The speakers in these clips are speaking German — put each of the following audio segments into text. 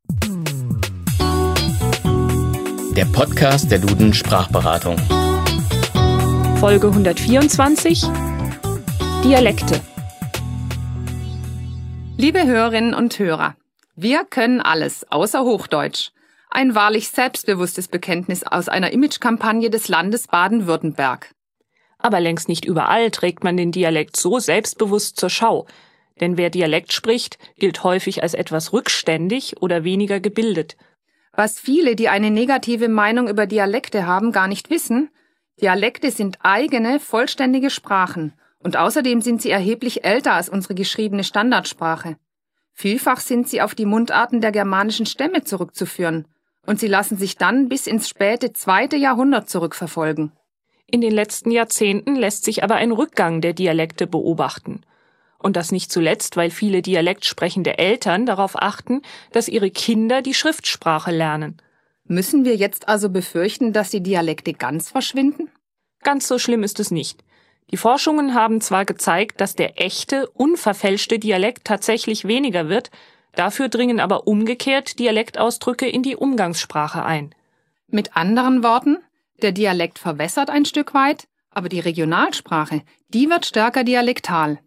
Der Podcast der Duden Sprachberatung. Folge 124 Dialekte. Liebe Hörerinnen und Hörer, wir können alles außer Hochdeutsch. Ein wahrlich selbstbewusstes Bekenntnis aus einer Imagekampagne des Landes Baden-Württemberg. Aber längst nicht überall trägt man den Dialekt so selbstbewusst zur Schau. Denn wer Dialekt spricht, gilt häufig als etwas rückständig oder weniger gebildet. Was viele, die eine negative Meinung über Dialekte haben, gar nicht wissen: Dialekte sind eigene, vollständige Sprachen. Und außerdem sind sie erheblich älter als unsere geschriebene Standardsprache. Vielfach sind sie auf die Mundarten der germanischen Stämme zurückzuführen. Und sie lassen sich dann bis ins späte 2. Jahrhundert zurückverfolgen. In den letzten Jahrzehnten lässt sich aber ein Rückgang der Dialekte beobachten. Und das nicht zuletzt, weil viele dialektsprechende Eltern darauf achten, dass ihre Kinder die Schriftsprache lernen. Müssen wir jetzt also befürchten, dass die Dialekte ganz verschwinden? Ganz so schlimm ist es nicht. Die Forschungen haben zwar gezeigt, dass der echte, unverfälschte Dialekt tatsächlich weniger wird, dafür dringen aber umgekehrt Dialektausdrücke in die Umgangssprache ein. Mit anderen Worten, der Dialekt verwässert ein Stück weit, aber die Regionalsprache, die wird stärker dialektal.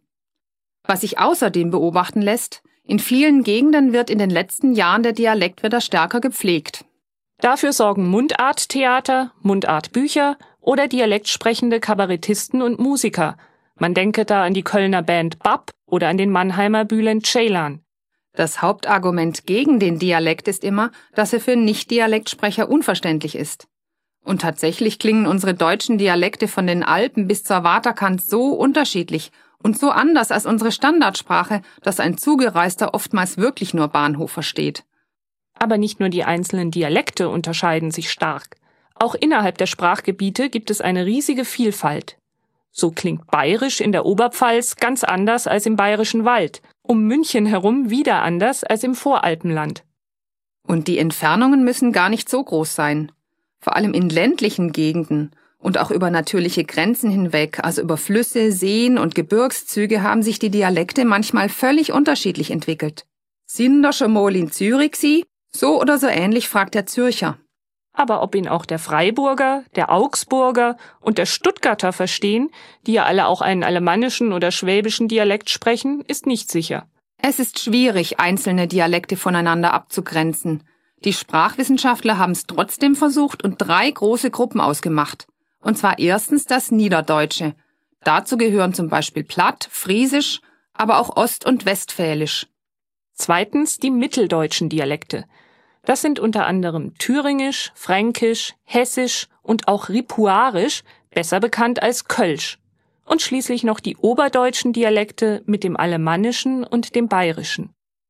Was sich außerdem beobachten lässt: In vielen Gegenden wird in den letzten Jahren der Dialekt wieder stärker gepflegt. Dafür sorgen Mundarttheater, Mundartbücher oder dialektsprechende Kabarettisten und Musiker. Man denke da an die Kölner Band BAP oder an den Mannheimer Bülent Ceylan. Das Hauptargument gegen den Dialekt ist immer, dass er für Nicht-Dialektsprecher unverständlich ist. Und tatsächlich klingen unsere deutschen Dialekte von den Alpen bis zur Waterkant so unterschiedlich und so anders als unsere Standardsprache, dass ein Zugereister oftmals wirklich nur Bahnhof versteht. Aber nicht nur die einzelnen Dialekte unterscheiden sich stark. Auch innerhalb der Sprachgebiete gibt es eine riesige Vielfalt. So klingt Bayerisch in der Oberpfalz ganz anders als im Bayerischen Wald, um München herum wieder anders als im Voralpenland. Und die Entfernungen müssen gar nicht so groß sein. Vor allem in ländlichen Gegenden und auch über natürliche Grenzen hinweg, also über Flüsse, Seen und Gebirgszüge, haben sich die Dialekte manchmal völlig unterschiedlich entwickelt. Sind ihr schon mal in Zürich gsi? So oder so ähnlich fragt der Zürcher. Aber ob ihn auch der Freiburger, der Augsburger und der Stuttgarter verstehen, die ja alle auch einen alemannischen oder schwäbischen Dialekt sprechen, ist nicht sicher. Es ist schwierig, einzelne Dialekte voneinander abzugrenzen. Die Sprachwissenschaftler haben es trotzdem versucht und 3 große Gruppen ausgemacht. Und zwar erstens das Niederdeutsche. Dazu gehören zum Beispiel Platt, Friesisch, aber auch Ost- und Westfälisch. Zweitens die mitteldeutschen Dialekte. Das sind unter anderem Thüringisch, Fränkisch, Hessisch und auch Ripuarisch, besser bekannt als Kölsch. Und schließlich noch die oberdeutschen Dialekte mit dem Alemannischen und dem Bayerischen.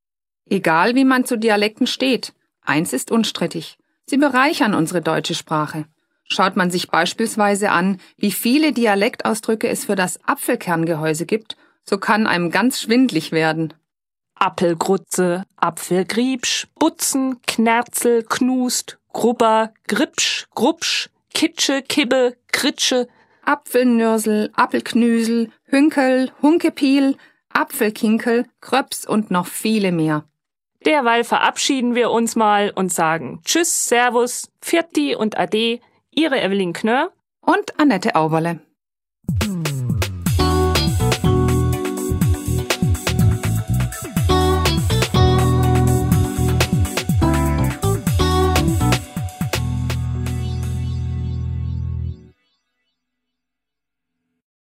Egal wie man zu Dialekten steht, eins ist unstrittig: Sie bereichern unsere deutsche Sprache. Schaut man sich beispielsweise an, wie viele Dialektausdrücke es für das Apfelkerngehäuse gibt, so kann einem ganz schwindlig werden. Appelgrutze, Apfelgriebsch, Butzen, Knerzel, Knust, Grubber, Gripsch, Grubsch, Kitsche, Kibbe, Kritsche, Apfelnürsel, Apfelknüsel, Hünkel, Hunkepiel, Apfelkinkel, Kröps und noch viele mehr. Derweil verabschieden wir uns mal und sagen Tschüss, Servus, Pfirti und Ade, Ihre Evelyn Knörr und Annette Auberle.